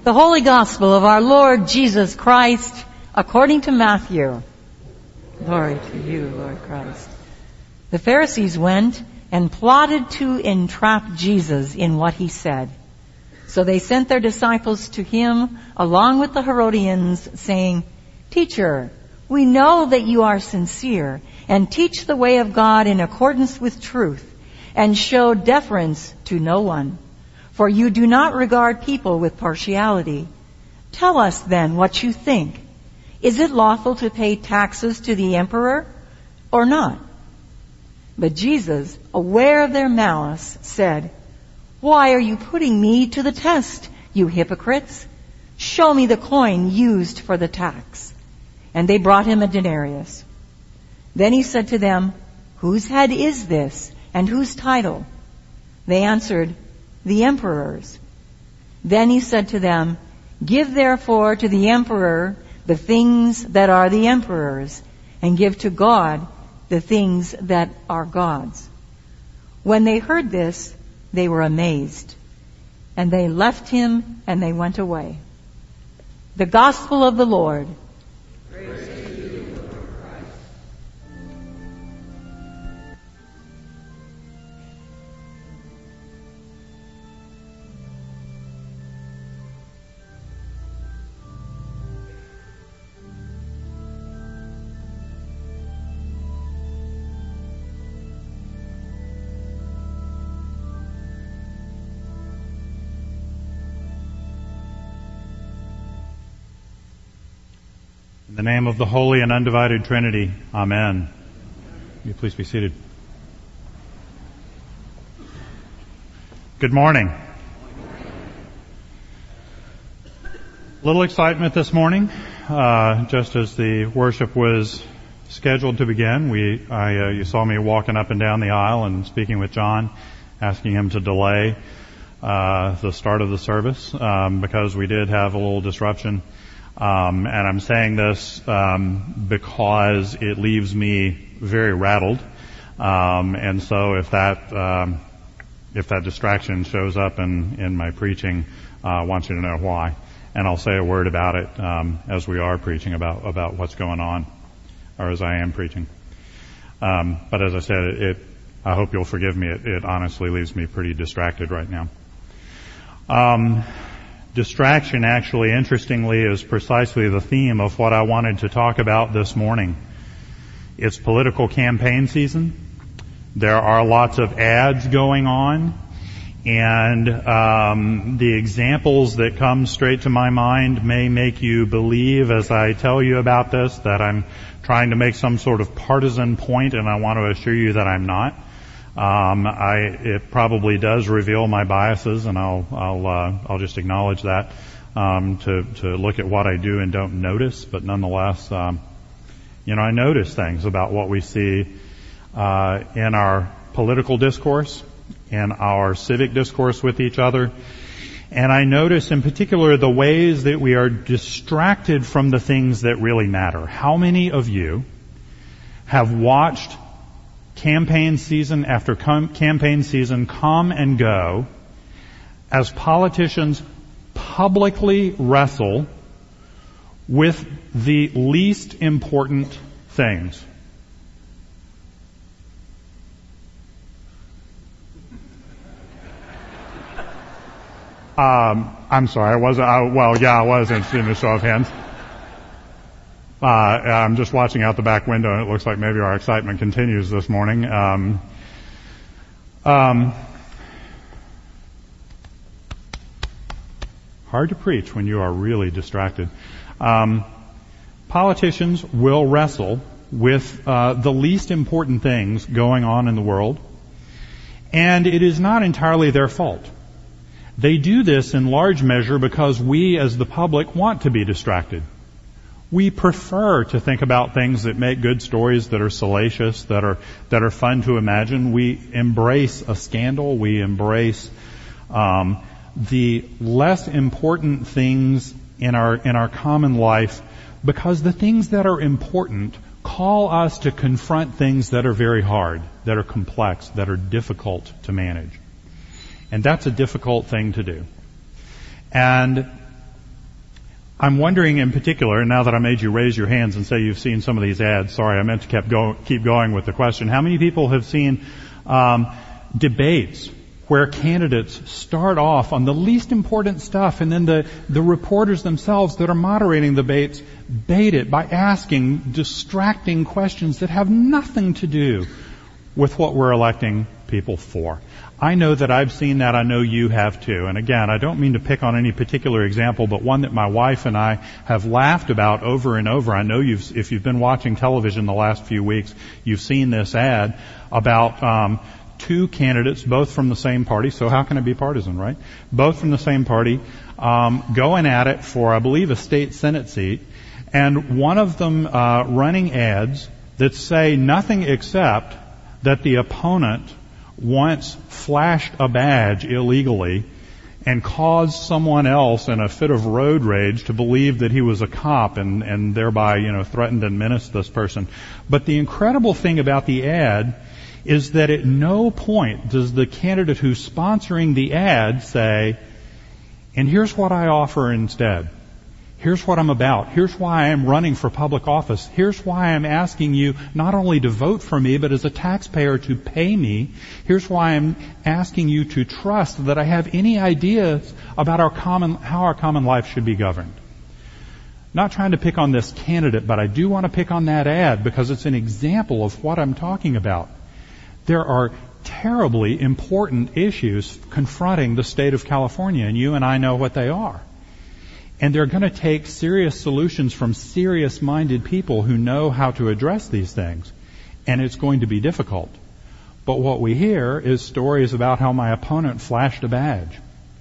The Holy Gospel of our Lord Jesus Christ according to Matthew. Glory to you, Lord Christ. The Pharisees went and plotted to entrap Jesus in what he said. So they sent their disciples to him along with the Herodians, saying, "Teacher, we know that you are sincere and teach the way of God in accordance with truth and show deference to no one. For you do not regard people with partiality. Tell us then what you think. Is it lawful to pay taxes to the emperor or not?" But Jesus, aware of their malice, said, "Why are you putting me to the test, you hypocrites? Show me the coin used for the tax." And they brought him a denarius. Then he said to them, "Whose head is this, and whose title?" They answered, "The emperor's." Then he said to them, "Give therefore to the emperor the things that are the emperor's, and give to God the things that are God's." When they heard this, they were amazed, and they left him and they went away. The Gospel of the Lord. Praise to you, Lord Christ. In the name of the Holy and Undivided Trinity, Amen. Will you please be seated? Good morning. Little excitement this morning. Just as the worship was scheduled to begin, you saw me walking up and down the aisle and speaking with John, asking him to delay the start of the service because we did have a little disruption. And I'm saying this because it leaves me very rattled. And so if that distraction shows up in my preaching, I want you to know why. And I'll say a word about it as we are preaching about what's going on, or as I am preaching. But as I said, I hope you'll forgive me. It honestly leaves me pretty distracted right now. Distraction, actually, interestingly, is precisely the theme of what I wanted to talk about this morning. It's political campaign season. There are lots of ads going on, and the examples that come straight to my mind may make you believe, as I tell you about this, that I'm trying to make some sort of partisan point, and I want to assure you that I'm not. It probably does reveal my biases, and I'll just acknowledge that, to look at what I do and don't notice, but nonetheless, I notice things about what we see, in our political discourse, in our civic discourse with each other, and I notice in particular the ways that we are distracted from the things that really matter. How many of you have watched campaign season after campaign season come and go as politicians publicly wrestle with the least important things? I'm sorry, I was interested in a show of hands. I'm just watching out the back window, and it looks like maybe our excitement continues this morning. Hard to preach when you are really distracted. Politicians will wrestle with the least important things going on in the world, and it is not entirely their fault. They do this in large measure because we, as the public, want to be distracted. We prefer to think about things that make good stories, that are salacious, that are fun to imagine. We embrace a scandal. We embrace the less important things in our common life, because the things that are important call us to confront things that are very hard, that are complex, that are difficult to manage. And that's a difficult thing to do. And I'm wondering in particular, now that I made you raise your hands and say you've seen some of these ads, sorry, I meant to keep going with the question. How many people have seen debates where candidates start off on the least important stuff, and then the reporters themselves that are moderating the debates bait it by asking distracting questions that have nothing to do with what we're electing people for? I know that I've seen that. I know you have too. And again, I don't mean to pick on any particular example, but one that my wife and I have laughed about over and over. I know if you've been watching television the last few weeks, you've seen this ad about two candidates, both from the same party. So how can it be partisan, right? Both from the same party, going at it for, I believe, a state Senate seat, and one of them running ads that say nothing except that the opponent once flashed a badge illegally and caused someone else in a fit of road rage to believe that he was a cop and thereby, threatened and menaced this person. But the incredible thing about the ad is that at no point does the candidate who's sponsoring the ad say, and here's what I offer instead. Here's what I'm about. Here's why I'm running for public office. Here's why I'm asking you not only to vote for me, but as a taxpayer to pay me. Here's why I'm asking you to trust that I have any ideas about how our common life should be governed. Not trying to pick on this candidate, but I do want to pick on that ad because it's an example of what I'm talking about. There are terribly important issues confronting the state of California, and you and I know what they are. And they're going to take serious solutions from serious-minded people who know how to address these things. And it's going to be difficult. But what we hear is stories about how my opponent flashed a badge.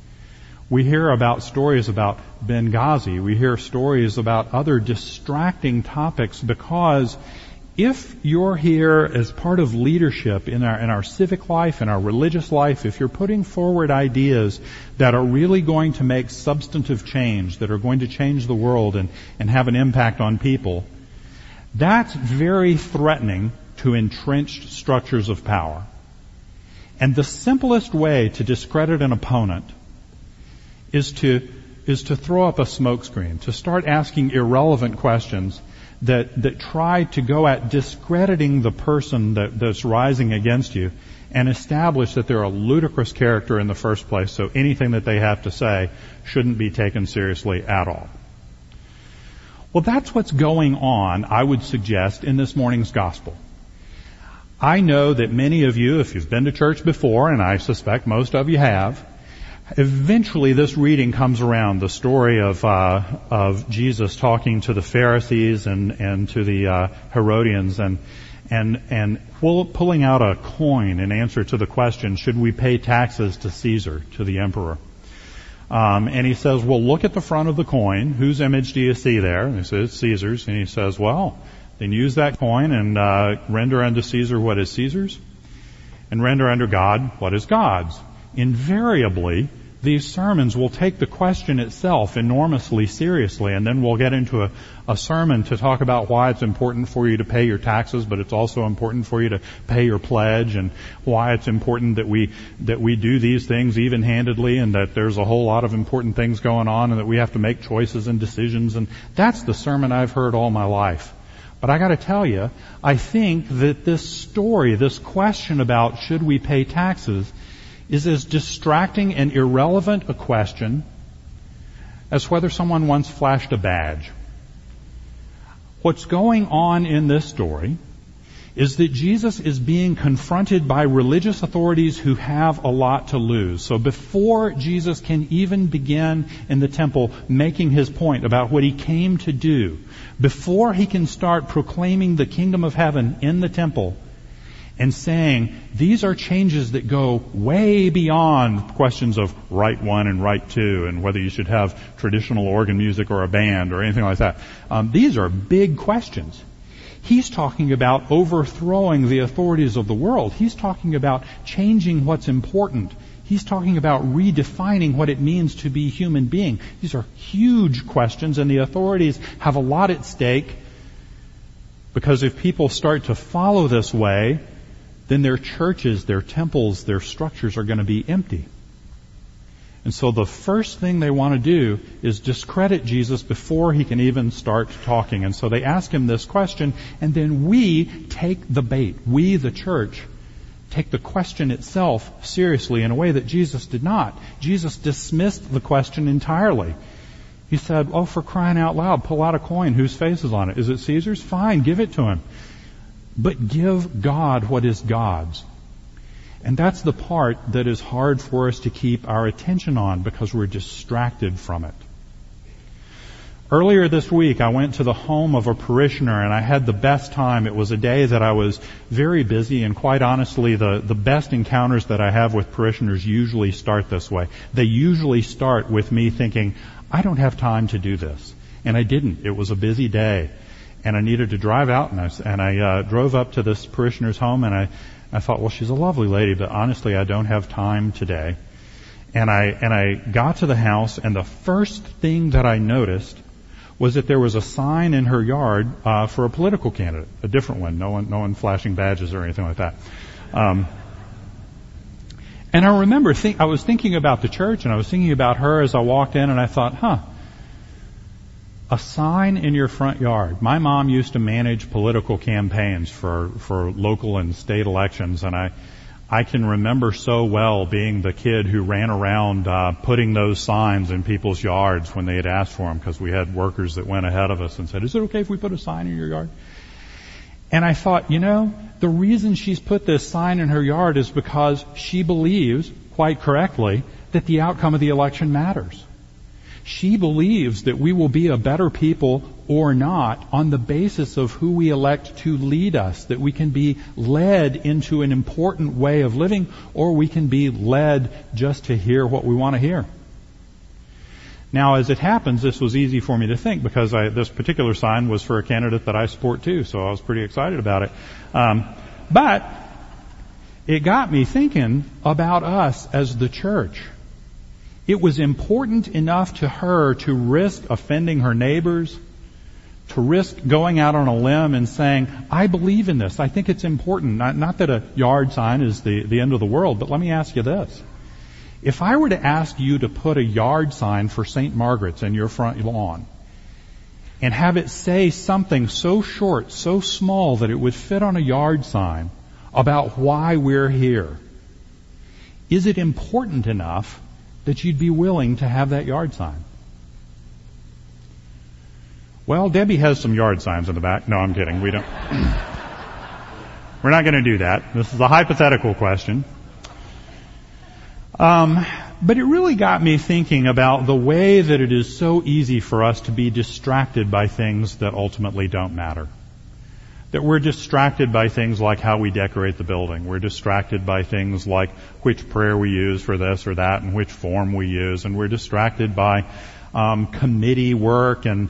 We hear about stories about Benghazi. We hear stories about other distracting topics because if you're here as part of leadership in our civic life, in our religious life, if you're putting forward ideas that are really going to make substantive change, that are going to change the world and have an impact on people, that's very threatening to entrenched structures of power. And the simplest way to discredit an opponent is to throw up a smokescreen, to start asking irrelevant questions that try to go at discrediting the person that's rising against you and establish that they're a ludicrous character in the first place, so anything that they have to say shouldn't be taken seriously at all. Well, that's what's going on, I would suggest, in this morning's gospel. I know that many of you, if you've been to church before, and I suspect most of you have, eventually this reading comes around, the story of Jesus talking to the Pharisees and to the Herodians and pulling out a coin in answer to the question, should we pay taxes to Caesar, to the emperor? And he says, well, look at the front of the coin. Whose image do you see there? And he says, Caesar's. And he says, well, then use that coin and render unto Caesar what is Caesar's, and render unto God what is God's. Invariably, these sermons will take the question itself enormously seriously, and then we'll get into a sermon to talk about why it's important for you to pay your taxes, but it's also important for you to pay your pledge, and why it's important that we do these things even-handedly, and that there's a whole lot of important things going on, and that we have to make choices and decisions. And that's the sermon I've heard all my life. But I got to tell you, I think that this story, this question about should we pay taxes, is as distracting and irrelevant a question as whether someone once flashed a badge. What's going on in this story is that Jesus is being confronted by religious authorities who have a lot to lose. So before Jesus can even begin in the temple making his point about what he came to do, before he can start proclaiming the kingdom of heaven in the temple, and saying, these are changes that go way beyond questions of right one and right two, and whether you should have traditional organ music or a band or anything like that. These are big questions. He's talking about overthrowing the authorities of the world. He's talking about changing what's important. He's talking about redefining what it means to be a human being. These are huge questions, and the authorities have a lot at stake, because if people start to follow this way, then their churches, their temples, their structures are going to be empty. And so the first thing they want to do is discredit Jesus before he can even start talking. And so they ask him this question, and then we take the bait. We, the church, take the question itself seriously in a way that Jesus did not. Jesus dismissed the question entirely. He said, oh, for crying out loud, pull out a coin. Whose face is on it? Is it Caesar's? Fine, give it to him. But give God what is God's. And that's the part that is hard for us to keep our attention on because we're distracted from it. Earlier this week, I went to the home of a parishioner and I had the best time. It was a day that I was very busy, and quite honestly, the best encounters that I have with parishioners usually start this way. They usually start with me thinking, I don't have time to do this. And I didn't. It was a busy day. And I needed to drive out, and I drove up to this parishioner's home, and I thought, well, she's a lovely lady, but honestly, I don't have time today. And I got to the house, and the first thing that I noticed was that there was a sign in her yard for a political candidate, a different one. No one flashing badges or anything like that. And I remember I was thinking about the church, and I was thinking about her as I walked in, and I thought, a sign in your front yard. My mom used to manage political campaigns for local and state elections, and I can remember so well being the kid who ran around putting those signs in people's yards when they had asked for them, because we had workers that went ahead of us and said, is it okay if we put a sign in your yard? And I thought, the reason she's put this sign in her yard is because she believes, quite correctly, that the outcome of the election matters. She believes that we will be a better people or not on the basis of who we elect to lead us, that we can be led into an important way of living, or we can be led just to hear what we want to hear. Now, as it happens, this was easy for me to think because this particular sign was for a candidate that I support too, so I was pretty excited about it. But it got me thinking about us as the church. It was important enough to her to risk offending her neighbors, to risk going out on a limb and saying, I believe in this. I think it's important. Not that a yard sign is the end of the world, but let me ask you this. If I were to ask you to put a yard sign for St. Margaret's in your front lawn and have it say something so short, so small that it would fit on a yard sign about why we're here, is it important enough that you'd be willing to have that yard sign? Well, Debbie has some yard signs in the back. No, I'm kidding. We don't. We're not going to do that. This is a hypothetical question. But it really got me thinking about the way that it is so easy for us to be distracted by things that ultimately don't matter. That we're distracted by things like how we decorate the building. We're distracted by things like which prayer we use for this or that and which form we use. And we're distracted by committee work and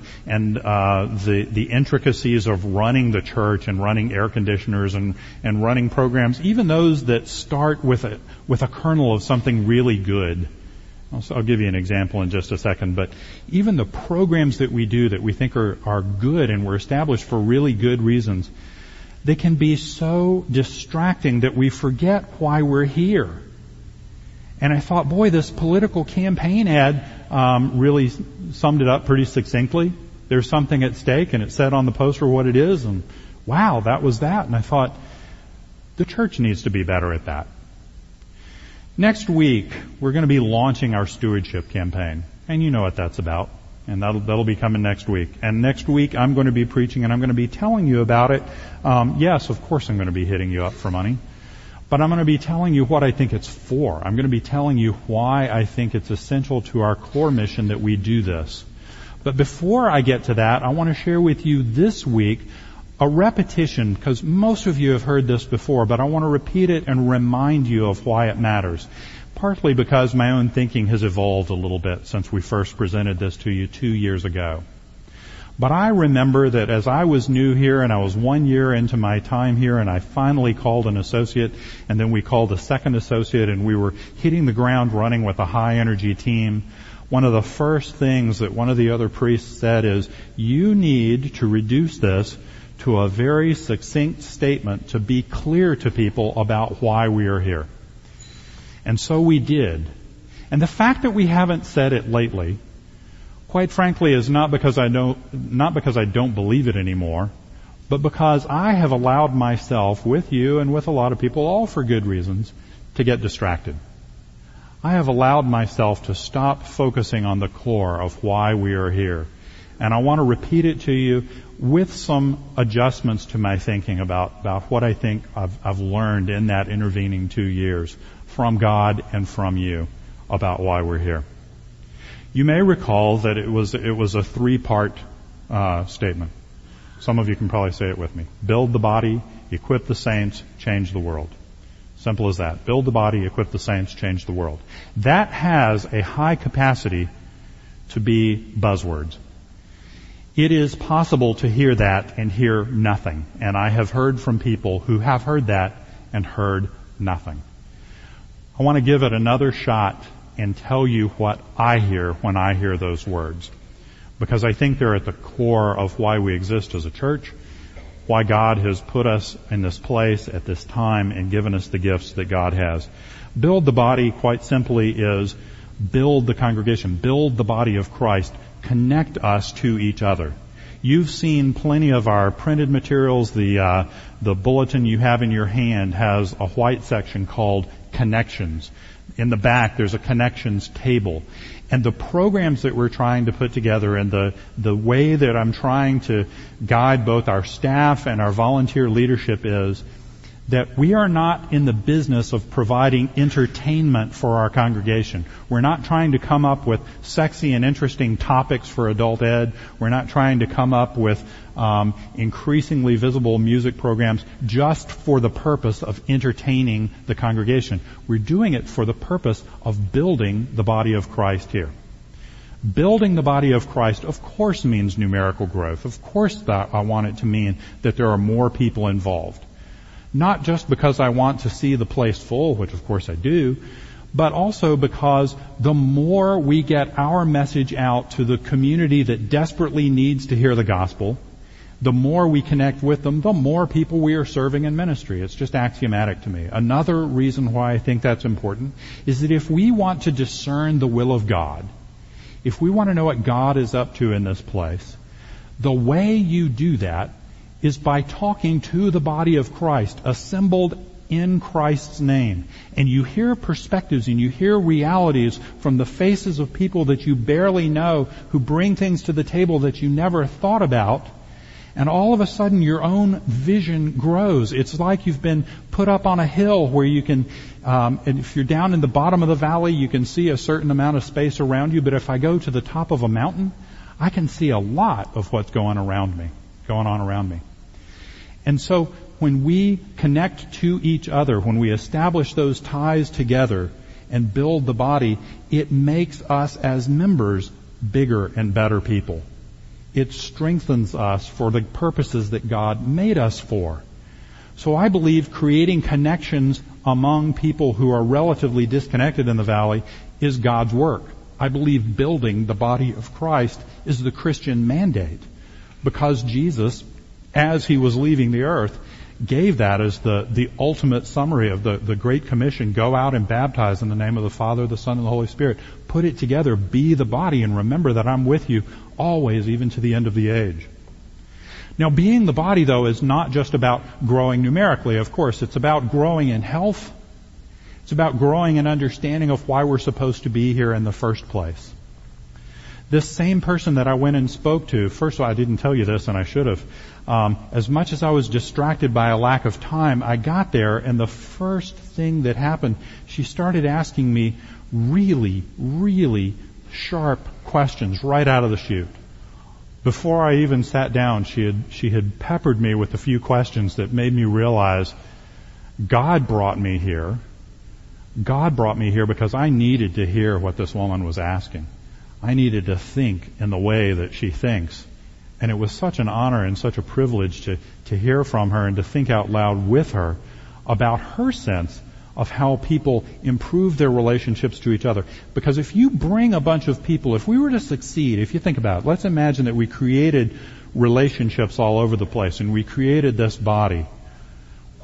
the intricacies of running the church and running air conditioners and running programs, even those that start with a kernel of something really good. I'll give you an example in just a second, but even the programs that we do that we think are good and were established for really good reasons, they can be so distracting that we forget why we're here. And I thought, boy, this political campaign ad really summed it up pretty succinctly. There's something at stake, and it said on the poster what it is, and wow, that was that. And I thought, the church needs to be better at that. Next week, we're going to be launching our stewardship campaign. And you know what that's about. And that'll be coming next week. And next week, I'm going to be preaching and I'm going to be telling you about it. Yes, of course I'm going to be hitting you up for money. But I'm going to be telling you what I think it's for. I'm going to be telling you why I think it's essential to our core mission that we do this. But before I get to that, I want to share with you this week a repetition, because most of you have heard this before, but I want to repeat it and remind you of why it matters. Partly because my own thinking has evolved a little bit since we first presented this to you 2 years ago. But I remember that as I was new here and I was 1 year into my time here and I finally called an associate and then we called a second associate and we were hitting the ground running with a high energy team, one of the first things that one of the other priests said is, you need to reduce this to a very succinct statement to be clear to people about why we are here. And so we did. And the fact that we haven't said it lately, quite frankly, is not because I don't believe it anymore, but because I have allowed myself, with you and with a lot of people, all for good reasons, to get distracted. I have allowed myself to stop focusing on the core of why we are here. And I want to repeat it to you with some adjustments to my thinking about what I think I've learned in that intervening 2 years from God and from you about why we're here. You may recall that it was a 3-part statement. Some of you can probably say it with me. Build the body, equip the saints, change the world. Simple as that. Build the body, equip the saints, change the world. That has a high capacity to be buzzwords. It is possible to hear that and hear nothing. And I have heard from people who have heard that and heard nothing. I want to give it another shot and tell you what I hear when I hear those words. Because I think they're at the core of why we exist as a church, why God has put us in this place at this time and given us the gifts that God has. Build the body, quite simply, is build the congregation, build the body of Christ, connect us to each other. You've seen plenty of our printed materials. The bulletin you have in your hand has a white section called Connections. In the back, there's a connections table. And the programs that we're trying to put together and the way that I'm trying to guide both our staff and our volunteer leadership is that we are not in the business of providing entertainment for our congregation. We're not trying to come up with sexy and interesting topics for adult ed. We're not trying to come up with increasingly visible music programs just for the purpose of entertaining the congregation. We're doing it for the purpose of building the body of Christ here. Building the body of Christ, of course, means numerical growth. Of course, I want it to mean that there are more people involved. Not just because I want to see the place full, which of course I do, but also because the more we get our message out to the community that desperately needs to hear the gospel, the more we connect with them, the more people we are serving in ministry. It's just axiomatic to me. Another reason why I think that's important is that if we want to discern the will of God, if we want to know what God is up to in this place, the way you do that is by talking to the body of Christ, assembled in Christ's name. And you hear perspectives and you hear realities from the faces of people that you barely know who bring things to the table that you never thought about. And all of a sudden your own vision grows. It's like you've been put up on a hill where you can, and if you're down in the bottom of the valley, you can see a certain amount of space around you. But if I go to the top of a mountain, I can see a lot of what's going on around me. And so when we connect to each other, when we establish those ties together and build the body, it makes us as members bigger and better people. It strengthens us for the purposes that God made us for. So I believe creating connections among people who are relatively disconnected in the valley is God's work. I believe building the body of Christ is the Christian mandate, because Jesus, as he was leaving the earth, gave that as the ultimate summary of the Great Commission. Go out and baptize in the name of the Father, the Son, and the Holy Spirit. Put it together, be the body, and remember that I'm with you always, even to the end of the age. Now, being the body, though, is not just about growing numerically, of course. It's about growing in health. It's about growing in understanding of why we're supposed to be here in the first place. This same person that I went and spoke to, first of all, I didn't tell you this, and I should have. As much as I was distracted by a lack of time, I got there, and the first thing that happened, she started asking me really, really sharp questions right out of the chute. Before I even sat down, she had peppered me with a few questions that made me realize God brought me here. God brought me here because I needed to hear what this woman was asking. I needed to think in the way that she thinks. And it was such an honor and such a privilege to hear from her and to think out loud with her about her sense of how people improve their relationships to each other. Because if you bring a bunch of people, if we were to succeed, if you think about it, let's imagine that we created relationships all over the place and we created this body.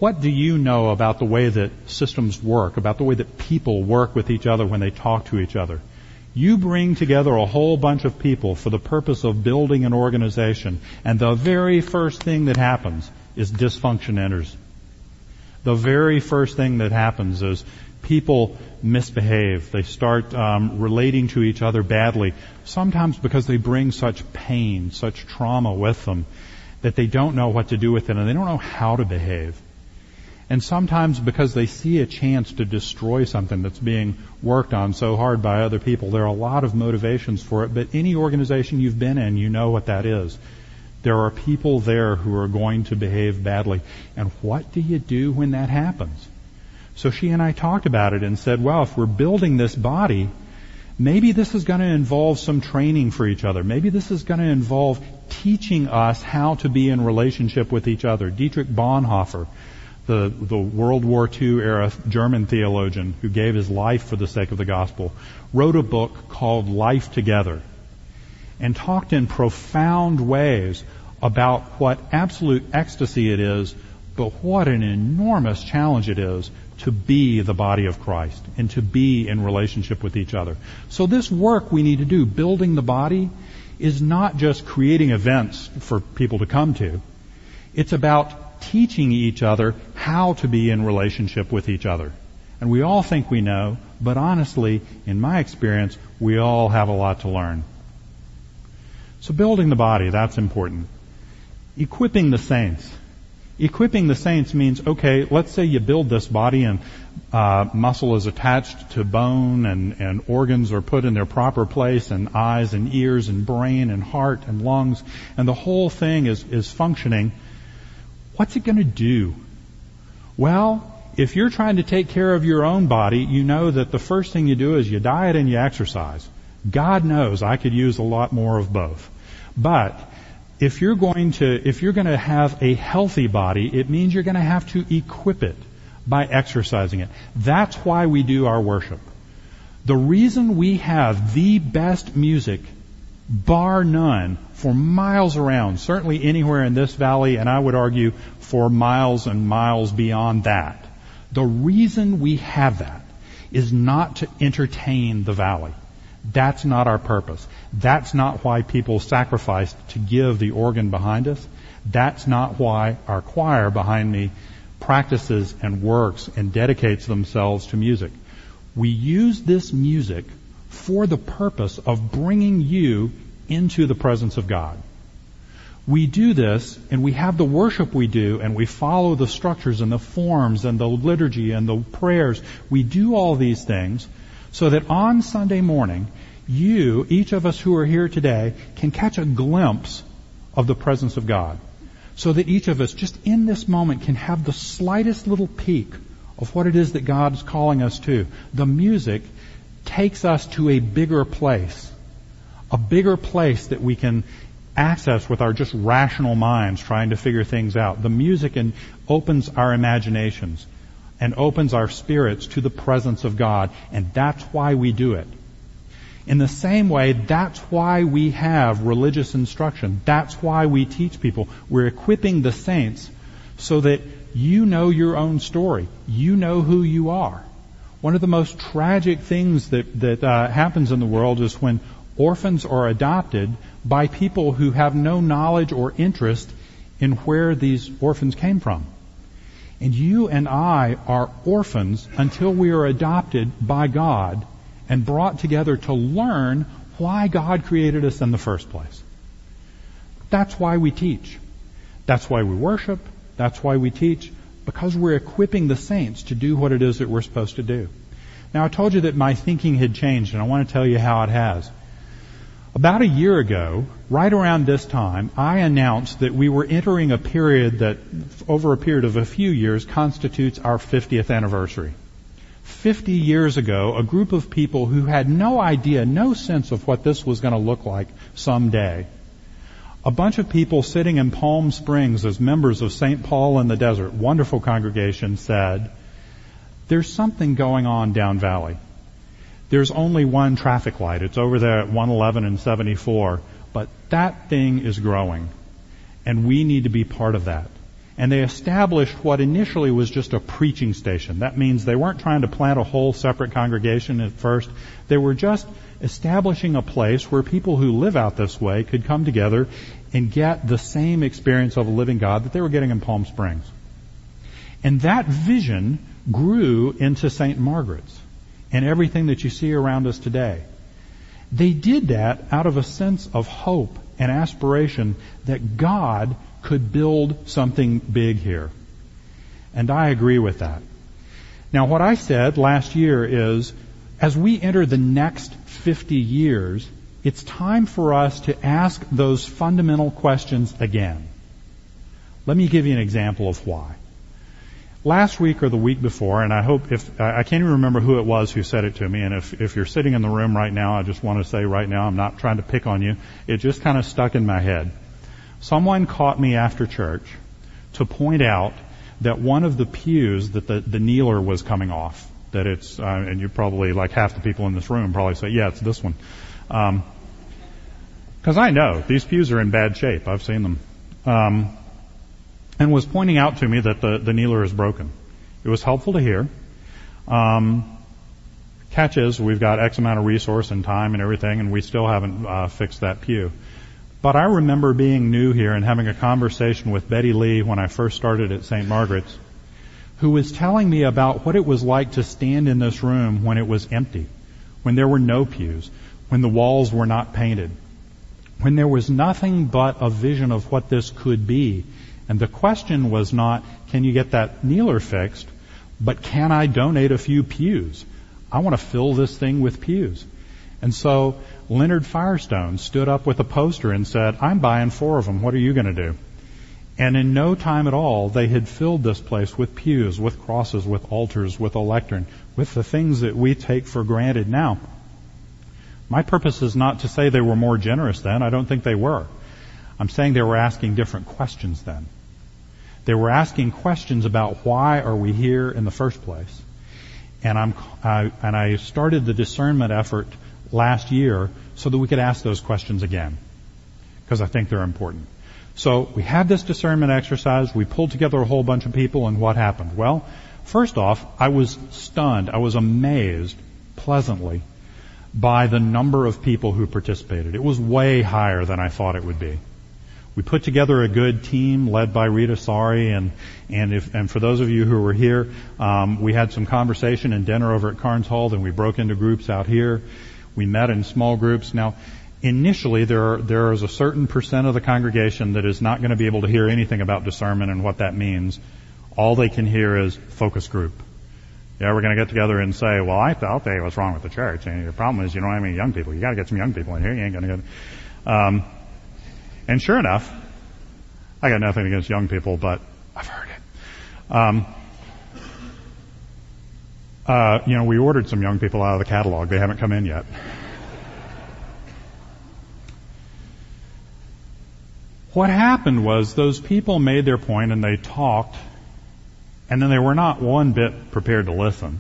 What do you know about the way that systems work, about the way that people work with each other when they talk to each other? You bring together a whole bunch of people for the purpose of building an organization, and the very first thing that happens is dysfunction enters. The very first thing that happens is people misbehave. They start relating to each other badly, sometimes because they bring such pain, such trauma with them, that they don't know what to do with it, and they don't know how to behave. And sometimes because they see a chance to destroy something that's being worked on so hard by other people. There are a lot of motivations for it, but any organization you've been in, you know what that is. There are people there who are going to behave badly. And what do you do when that happens? So she and I talked about it and said, well, if we're building this body, maybe this is going to involve some training for each other. Maybe this is going to involve teaching us how to be in relationship with each other. Dietrich Bonhoeffer, the World War II era German theologian who gave his life for the sake of the gospel, wrote a book called Life Together and talked in profound ways about what absolute ecstasy it is, but what an enormous challenge it is to be the body of Christ and to be in relationship with each other. So this work we need to do, building the body, is not just creating events for people to come to. It's about teaching each other how to be in relationship with each other. And we all think we know, but honestly, in my experience, we all have a lot to learn. So building the body, that's important. Equipping the saints. Equipping the saints means, okay, let's say you build this body and muscle is attached to bone and organs are put in their proper place and eyes and ears and brain and heart and lungs and the whole thing is functioning. What's it going to do? Well, if you're trying to take care of your own body, you know that the first thing you do is you diet and you exercise. God knows I could use a lot more of both. But if you're going to have a healthy body, it means you're going to have to equip it by exercising it. That's why we do our worship. The reason we have the best music, bar none, for miles around, certainly anywhere in this valley, and I would argue for miles and miles beyond that. The reason we have that is not to entertain the valley. That's not our purpose. That's not why people sacrificed to give the organ behind us. That's not why our choir behind me practices and works and dedicates themselves to music. We use this music for the purpose of bringing you into the presence of God. We do this, and we have the worship we do, and we follow the structures and the forms and the liturgy and the prayers. We do all these things so that on Sunday morning, you, each of us who are here today, can catch a glimpse of the presence of God. So that each of us, just in this moment, can have the slightest little peek of what it is that God is calling us to. The music takes us to a bigger place that we can access with our just rational minds trying to figure things out. The music opens our imaginations and opens our spirits to the presence of God, and that's why we do it. In the same way, that's why we have religious instruction. That's why we teach people. We're equipping the saints so that you know your own story. You know who you are. One of the most tragic things that happens in the world is when orphans are adopted by people who have no knowledge or interest in where these orphans came from. And you and I are orphans until we are adopted by God and brought together to learn why God created us in the first place. That's why we teach. That's why we worship. That's why we teach, because we're equipping the saints to do what it is that we're supposed to do. Now, I told you that my thinking had changed, and I want to tell you how it has. About a year ago, right around this time, I announced that we were entering a period that, over a period of a few years, constitutes our 50th anniversary. 50 years ago, a group of people who had no idea, no sense of what this was going to look like someday, a bunch of people sitting in Palm Springs as members of St. Paul in the Desert, wonderful congregation, said, there's something going on down valley. There's only one traffic light. It's over there at 111 and 74. But that thing is growing. And we need to be part of that. And they established what initially was just a preaching station. That means they weren't trying to plant a whole separate congregation at first. They were just establishing a place where people who live out this way could come together and get the same experience of a living God that they were getting in Palm Springs. And that vision grew into St. Margaret's and everything that you see around us today. They did that out of a sense of hope and aspiration that God could build something big here. And I agree with that. Now, what I said last year is, as we enter the next 50 years, it's time for us to ask those fundamental questions again. Let me give you an example of why. Last week or the week before, and I hope I can't even remember who it was who said it to me, and if you're sitting in the room right now, I just want to say right now, I'm not trying to pick on you. It just kind of stuck in my head. Someone caught me after church to point out that one of the pews, that the kneeler was coming off. That it's, and you probably, like half the people in this room probably say, yeah, it's this one. Because I know these pews are in bad shape. I've seen them. And was pointing out to me that the kneeler is broken. It was helpful to hear. Catch is, we've got X amount of resource and time and everything, and we still haven't fixed that pew. But I remember being new here and having a conversation with Betty Lee when I first started at St. Margaret's, who was telling me about what it was like to stand in this room when it was empty, when there were no pews, when the walls were not painted, when there was nothing but a vision of what this could be. And the question was not, can you get that kneeler fixed, but can I donate a few pews? I want to fill this thing with pews. And so Leonard Firestone stood up with a poster and said, I'm buying 4 of them. What are you going to do? And in no time at all, they had filled this place with pews, with crosses, with altars, with a lectern, with the things that we take for granted now. My purpose is not to say they were more generous then. I don't think they were. I'm saying they were asking different questions then. They were asking questions about why are we here in the first place. And I started the discernment effort last year so that we could ask those questions again, because I think they're important. So we had this discernment exercise. We pulled together a whole bunch of people, and what happened? Well, first off, I was stunned. I was amazed, pleasantly, by the number of people who participated. It was way higher than I thought it would be. We put together a good team led by Rita Sari, and for those of you who were here, we had some conversation and dinner over at Carnes Hall, then we broke into groups out here. We met in small groups. Now, initially, there is a certain percent of the congregation that is not going to be able to hear anything about discernment and what that means. All they can hear is focus group. Yeah, we're going to get together and say, well, I'll tell you what's wrong with the church. And your problem is you don't have any young people. You got to get some young people in here. You ain't going to get. And sure enough, I got nothing against young people, but I've heard it. We ordered some young people out of the catalog. They haven't come in yet. What happened was those people made their point and they talked, and then they were not one bit prepared to listen.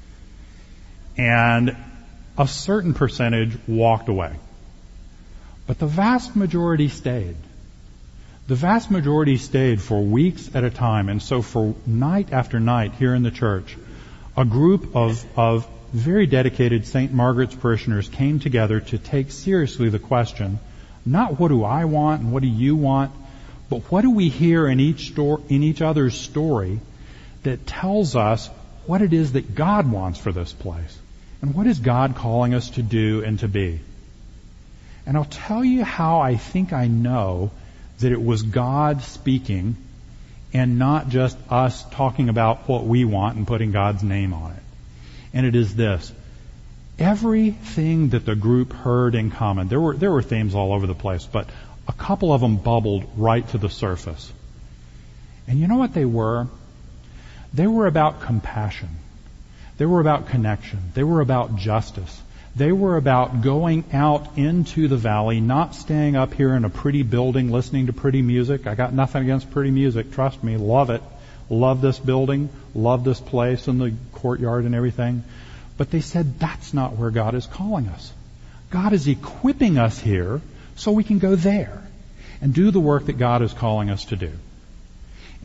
And a certain percentage walked away. But the vast majority stayed. The vast majority stayed for weeks at a time. And so for night after night here in the church, a group of very dedicated St. Margaret's parishioners came together to take seriously the question, not what do I want and what do you want, but what do we hear in each other's story that tells us what it is that God wants for this place? And what is God calling us to do and to be? And I'll tell you how I think I know that it was God speaking and not just us talking about what we want and putting God's name on it. And it is this. Everything that the group heard in common, there were themes all over the place, but a couple of them bubbled right to the surface. And you know what they were? They were about compassion. They were about connection. They were about justice. They were about going out into the valley, not staying up here in a pretty building listening to pretty music. I got nothing against pretty music. Trust me, love it. Love this building. Love this place and the courtyard and everything. But they said that's not where God is calling us. God is equipping us here so we can go there and do the work that God is calling us to do.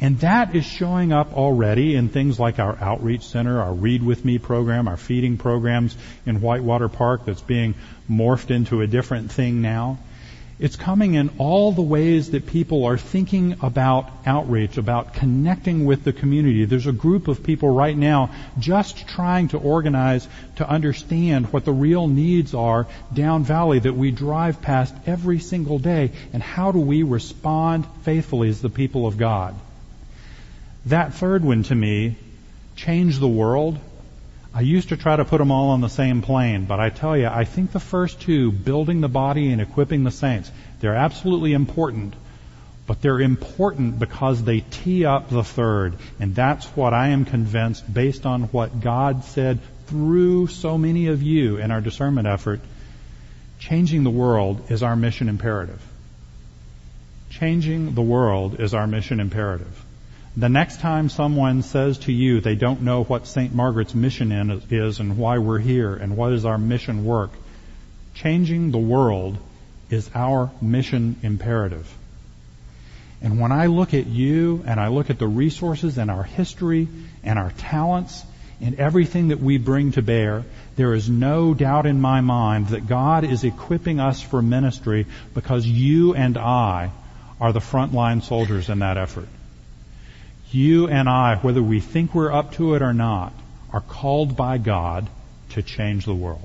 And that is showing up already in things like our outreach center, our Read With Me program, our feeding programs in Whitewater Park that's being morphed into a different thing now. It's coming in all the ways that people are thinking about outreach, about connecting with the community. There's a group of people right now just trying to organize to understand what the real needs are down valley that we drive past every single day, and how do we respond faithfully as the people of God. That third one, to me, change the world. I used to try to put them all on the same plane, but I tell you, I think the first two, building the body and equipping the saints, they're absolutely important, but they're important because they tee up the third, and that's what I am convinced, based on what God said through so many of you in our discernment effort, changing the world is our mission imperative. Changing the world is our mission imperative. The next time someone says to you they don't know what St. Margaret's mission is and why we're here and what is our mission work, changing the world is our mission imperative. And when I look at you and I look at the resources and our history and our talents and everything that we bring to bear, there is no doubt in my mind that God is equipping us for ministry because you and I are the frontline soldiers in that effort. You and I, whether we think we're up to it or not, are called by God to change the world.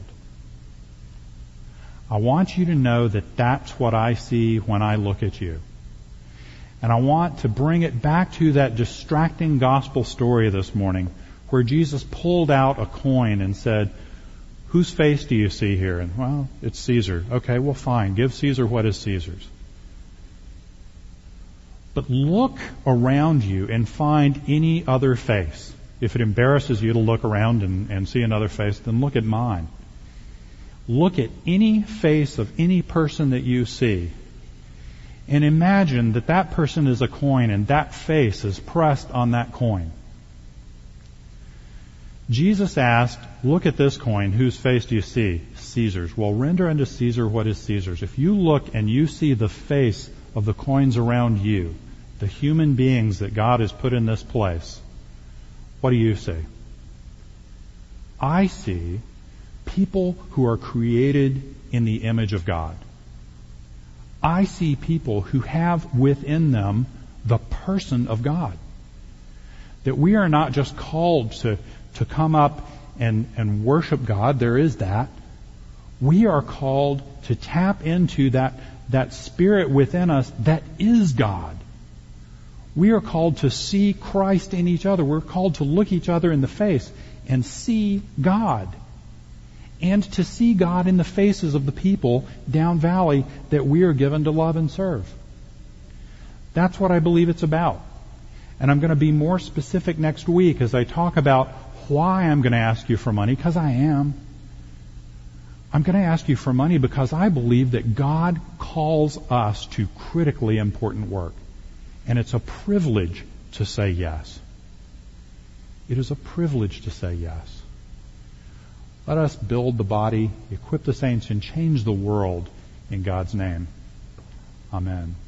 I want you to know that that's what I see when I look at you. And I want to bring it back to that distracting gospel story this morning where Jesus pulled out a coin and said, "Whose face do you see here?" And, well, it's Caesar. Okay, well, fine. Give Caesar what is Caesar's. But look around you and find any other face. If it embarrasses you to look around and see another face, then look at mine. Look at any face of any person that you see, and imagine that that person is a coin and that face is pressed on that coin. Jesus asked, "Look at this coin. Whose face do you see?" Caesar's. Well, render unto Caesar what is Caesar's. If you look and you see the face of the coins around you, the human beings that God has put in this place, what do you see? I see people who are created in the image of God. I see people who have within them the person of God. That we are not just called to come up and worship God, there is that. We are called to tap into that spirit within us that is God. We are called to see Christ in each other. We're called to look each other in the face and see God. And to see God in the faces of the people down valley that we are given to love and serve. That's what I believe it's about. And I'm going to be more specific next week as I talk about why I'm going to ask you for money, because I am. I'm going to ask you for money because I believe that God calls us to critically important work. And it's a privilege to say yes. It is a privilege to say yes. Let us build the body, equip the saints, and change the world in God's name. Amen.